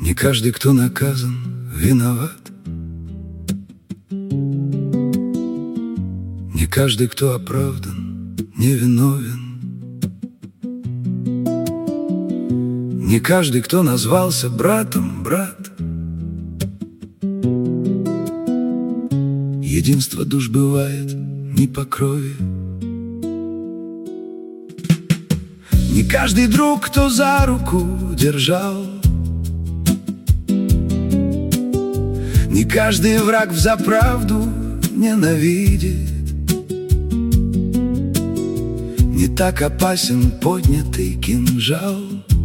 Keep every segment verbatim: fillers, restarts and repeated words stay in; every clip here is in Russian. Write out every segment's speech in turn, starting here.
Не каждый, кто наказан, виноват. Не каждый, кто оправдан, невиновен. Не каждый, кто назвался братом, брат. Единство душ бывает не по крови. Не каждый друг, кто за руку держал. Не каждый враг взаправду ненавидит. Не так опасен поднятый кинжал,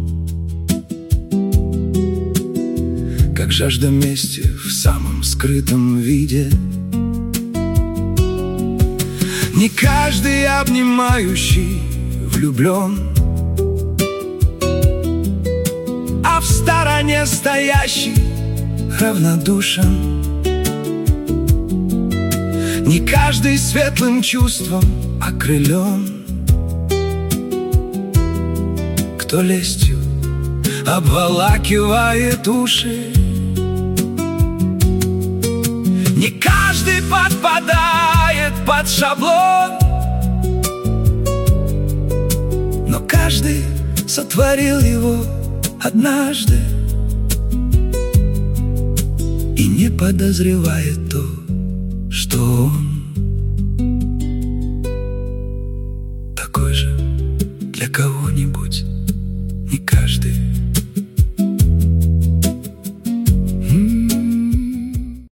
как жажда мести в самом скрытом виде. Не каждый обнимающий влюблен, а в стороне стоящий равнодушен. Не каждый светлым чувством окрылен, кто лестью обволакивает уши. Не каждый подпадает под шаблон, но каждый сотворил его однажды и не подозревает то, что он